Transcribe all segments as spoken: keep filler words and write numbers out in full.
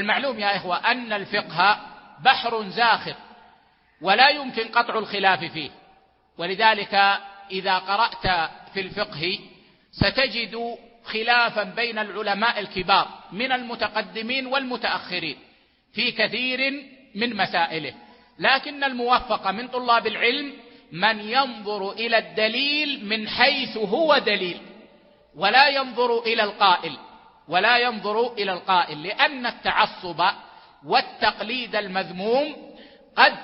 والمعلوم يا إخوة أن الفقه بحر زاخر ولا يمكن قطع الخلاف فيه، ولذلك إذا قرأت في الفقه ستجد خلافا بين العلماء الكبار من المتقدمين والمتأخرين في كثير من مسائله، لكن الموفق من طلاب العلم من ينظر إلى الدليل من حيث هو دليل، ولا ينظر إلى القائل ولا ينظر إلى القائل لأن التعصب والتقليد المذموم قد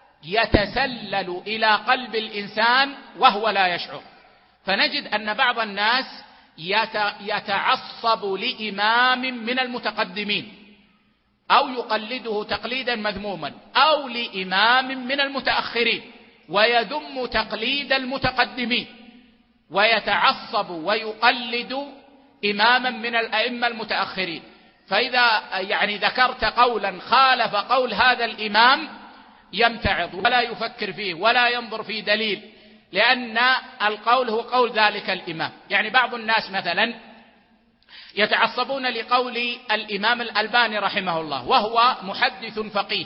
يتسلل إلى قلب الإنسان وهو لا يشعر. فنجد أن بعض الناس يتعصب لإمام من المتقدمين أو يقلده تقليدا مذموما، أو لإمام من المتأخرين ويذم تقليد المتقدمين، ويتعصب ويقلد إماما من الأئمة المتأخرين. فإذا يعني ذكرت قولا خالف قول هذا الإمام يمتعض ولا يفكر فيه ولا ينظر في دليل، لأن القول هو قول ذلك الإمام. يعني بعض الناس مثلا يتعصبون لقول الإمام الألباني رحمه الله، وهو محدث فقيه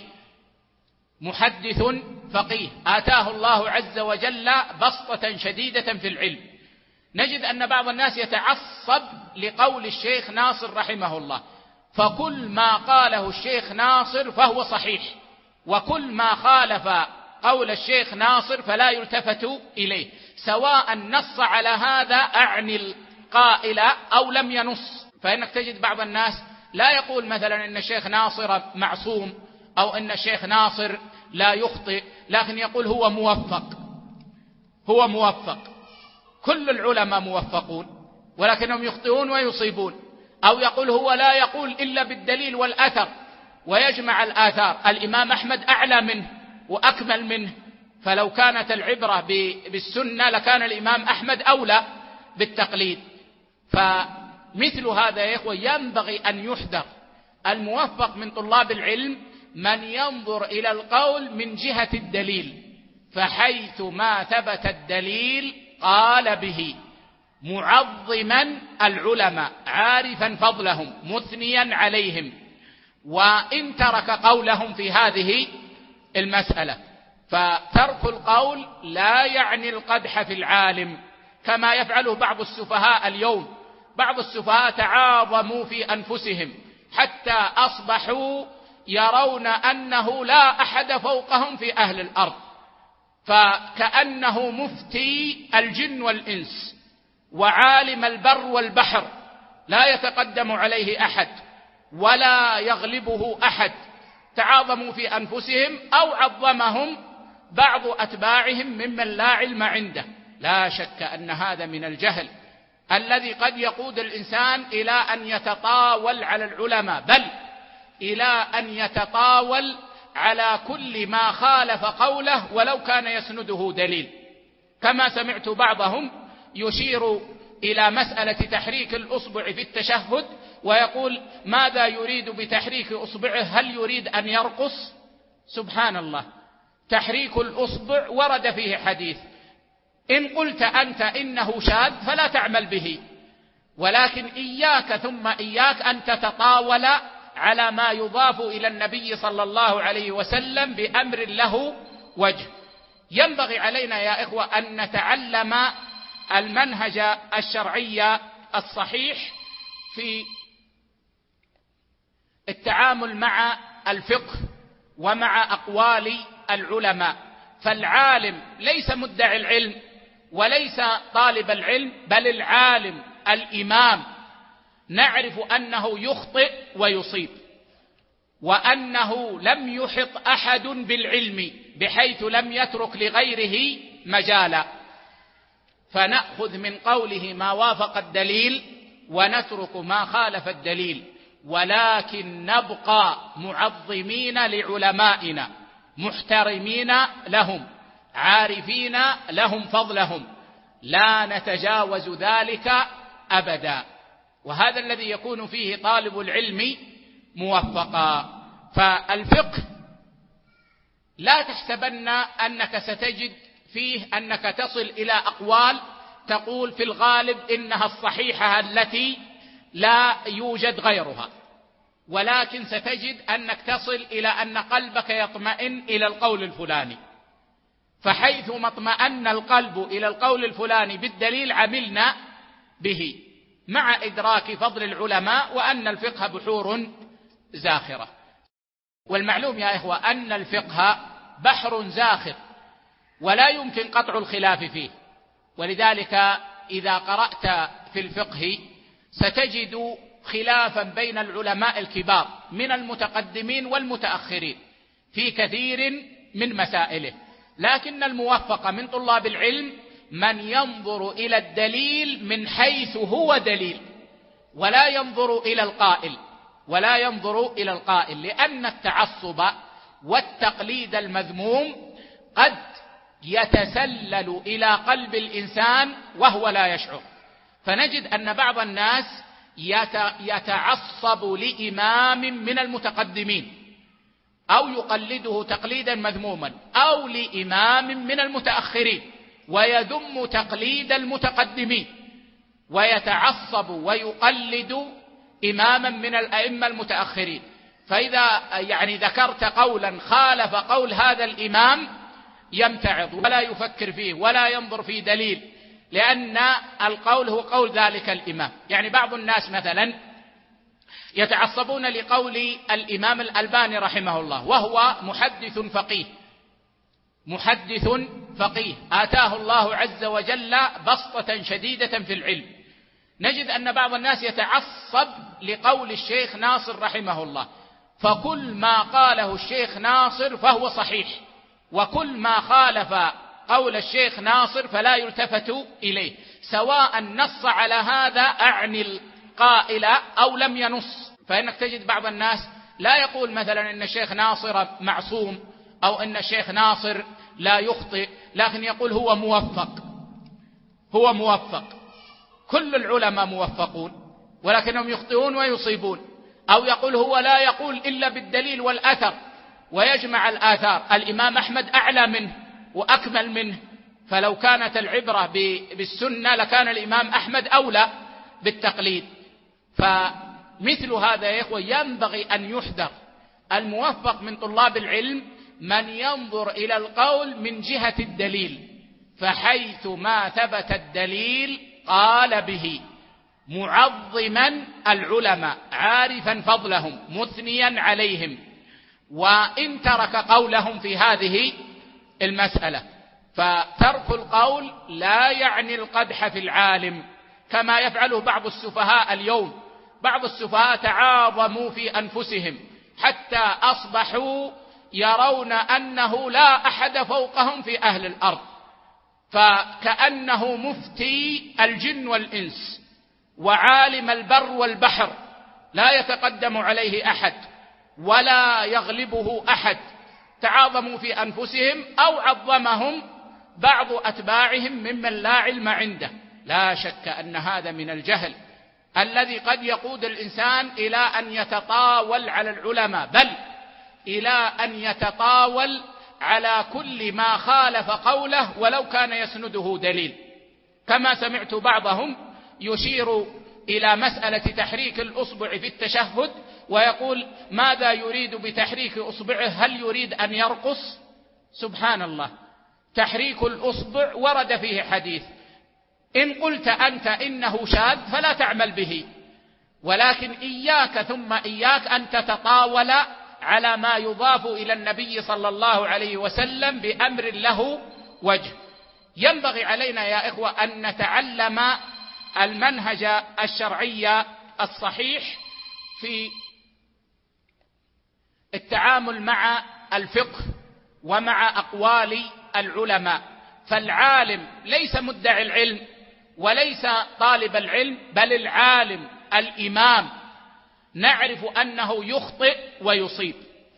محدث فقيه آتاه الله عز وجل بسطة شديدة في العلم. نجد أن بعض الناس يتعصب لقول الشيخ ناصر رحمه الله، فكل ما قاله الشيخ ناصر فهو صحيح، وكل ما خالف قول الشيخ ناصر فلا يلتفت إليه، سواء نص على هذا أعني القائل أو لم ينص. فإنك تجد بعض الناس لا يقول مثلا إن الشيخ ناصر معصوم أو إن الشيخ ناصر لا يخطئ، لكن يقول هو موفق هو موفق كل العلماء موفقون ولكنهم يخطئون ويصيبون. أو يقول هو لا يقول إلا بالدليل والأثر ويجمع الآثار. الإمام أحمد أعلى منه وأكمل منه، فلو كانت العبرة بالسنة لكان الإمام أحمد أولى بالتقليد. فمثل هذا يا إخوة ينبغي أن يحذر. الموفق من طلاب العلم من ينظر إلى القول من جهة الدليل، فحيث ما ثبت الدليل قال به، معظما العلماء عارفا فضلهم مثنيا عليهم، وإن ترك قولهم في هذه المسألة. فترك القول لا يعني القدح في العالم كما يفعله بعض السفهاء اليوم. بعض السفهاء تعاظموا في أنفسهم حتى أصبحوا يرون أنه لا أحد فوقهم في أهل الأرض، فكأنه مفتي الجن والإنس وعالم البر والبحر، لا يتقدم عليه أحد ولا يغلبه أحد. تعاظموا في أنفسهم أو عظمهم بعض أتباعهم ممن لا علم عنده. لا شك أن هذا من الجهل الذي قد يقود الإنسان إلى أن يتطاول على العلماء، بل إلى أن يتطاول على كل ما خالف قوله ولو كان يسنده دليل. كما سمعت بعضهم يشير إلى مسألة تحريك الأصبع في التشهد ويقول ماذا يريد بتحريك أصبعه؟ هل يريد أن يرقص؟ سبحان الله، تحريك الأصبع ورد فيه حديث، إن قلت أنت إنه شاذ فلا تعمل به، ولكن إياك ثم إياك أن تتطاول على ما يضاف إلى النبي صلى الله عليه وسلم بأمر له وجه. ينبغي علينا يا إخوة أن نتعلم المنهج الشرعي الصحيح في التعامل مع الفقه ومع أقوال العلماء. فالعالم ليس مدعي العلم وليس طالب العلم، بل العالم الإمام نعرف أنه يخطئ ويصيب، وأنه لم يحط أحد بالعلم بحيث لم يترك لغيره مجالا، فنأخذ من قوله ما وافق الدليل ونترك ما خالف الدليل، ولكن نبقى معظمين لعلمائنا محترمين لهم عارفين لهم فضلهم، لا نتجاوز ذلك أبدا. وهذا الذي يكون فيه طالب العلم موفقا. فالفقه لا تحسبن أنك ستجد فيه أنك تصل إلى أقوال تقول في الغالب إنها الصحيحة التي لا يوجد غيرها. ولكن ستجد أنك تصل إلى أن قلبك يطمئن إلى القول الفلاني، فحيث ما اطمأن القلب إلى القول الفلاني بالدليل عملنا به، مع إدراك فضل العلماء وأن الفقه بحور زاخرة. والمعلوم يا إخوة أن الفقه بحر زاخر ولا يمكن قطع الخلاف فيه، ولذلك إذا قرأت في الفقه ستجد خلافا بين العلماء الكبار من المتقدمين والمتأخرين في كثير من مسائله، لكن الموفق من طلاب العلم من ينظر إلى الدليل من حيث هو دليل، ولا ينظر إلى القائل ولا ينظر إلى القائل لأن التعصب والتقليد المذموم قد يتسلل إلى قلب الإنسان وهو لا يشعر، فنجد أن بعض الناس يتعصب لإمام من المتقدمين أو يقلده تقليدا مذموما أو لإمام من المتأخرين ويذم تقليد المتقدمين، ويتعصب ويقلد إماما من الأئمة المتأخرين، فإذا يعني ذكرت قولا خالف قول هذا الإمام يمتعض ولا يفكر فيه ولا ينظر في دليل، لأن القول هو قول ذلك الإمام. يعني بعض الناس مثلا يتعصبون لقول الإمام الألباني رحمه الله وهو محدث فقيه محدث فقيه آتاه الله عز وجل بسطة شديدة في العلم، نجد أن بعض الناس يتعصب لقول الشيخ ناصر رحمه الله، فكل ما قاله الشيخ ناصر فهو صحيح، وكل ما خالف قول الشيخ ناصر فلا يلتفت إليه، سواء نص على هذا أعني القائل أو لم ينص. فإنك تجد بعض الناس لا يقول مثلا إن الشيخ ناصر معصوم أو إن الشيخ ناصر لا يخطئ، لكن يقول هو موفق هو موفق كل العلماء موفقون ولكنهم يخطئون ويصيبون، أو يقول هو لا يقول إلا بالدليل والأثر ويجمع الآثار، الإمام أحمد أعلى منه وأكمل منه، فلو كانت العبرة بالسنة لكان الإمام أحمد أولى بالتقليد. فمثل هذا يا إخوة ينبغي أن يحذر. الموفق من طلاب العلم من ينظر إلى القول من جهة الدليل، فحيث ما ثبت الدليل قال به، معظما العلماء عارفا فضلهم مثنيا عليهم، وإن ترك قولهم في هذه المسألة. فترك القول لا يعني القدح في العالم كما يفعله بعض السفهاء اليوم. بعض السفهاء تعاظموا في أنفسهم حتى أصبحوا يرون أنه لا أحد فوقهم في أهل الأرض، فكأنه مفتي الجن والإنس وعالم البر والبحر، لا يتقدم عليه أحد ولا يغلبه أحد. تعاظموا في أنفسهم أو عظمهم بعض أتباعهم ممن لا علم عنده. لا شك أن هذا من الجهل الذي قد يقود الإنسان إلى أن يتطاول على العلماء، بل إلى أن يتطاول على كل ما خالف قوله ولو كان يسنده دليل، كما سمعت بعضهم يشير إلى مسألة تحريك الأصبع في التشهد ويقول ماذا يريد بتحريك أصبعه؟ هل يريد أن يرقص؟ سبحان الله، تحريك الأصبع ورد فيه حديث، إن قلت أنت إنه شاذ فلا تعمل به، ولكن إياك ثم إياك أن تتطاول على ما يضاف إلى النبي صلى الله عليه وسلم بأمر له وجه. ينبغي علينا يا إخوة أن نتعلم المنهج الشرعي الصحيح في التعامل مع الفقه ومع أقوال العلماء. فالعالم ليس مدعي العلم وليس طالب العلم، بل العالم الإمام نعرف أنه يخطئ ويصيب،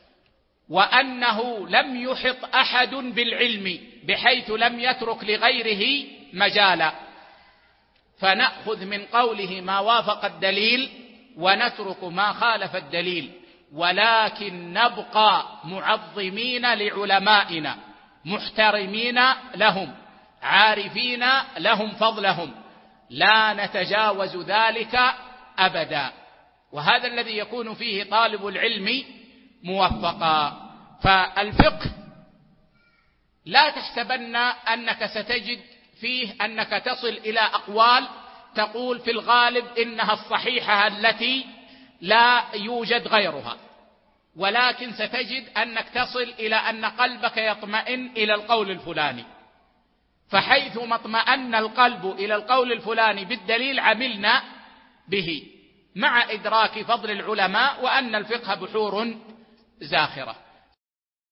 وأنه لم يحط أحد بالعلم بحيث لم يترك لغيره مجالا، فنأخذ من قوله ما وافق الدليل ونترك ما خالف الدليل، ولكن نبقى معظمين لعلمائنا محترمين لهم عارفين لهم فضلهم، لا نتجاوز ذلك أبدا. وهذا الذي يكون فيه طالب العلم موفقا. فالفقه لا تحسبن أنك ستجد فيه أنك تصل إلى أقوال تقول في الغالب إنها الصحيحة التي لا يوجد غيرها، ولكن ستجد أنك تصل إلى أن قلبك يطمئن إلى القول الفلاني، فحيثما اطمأن القلب إلى القول الفلاني بالدليل عملنا به، مع إدراك فضل العلماء وأن الفقه بحور زاخرة.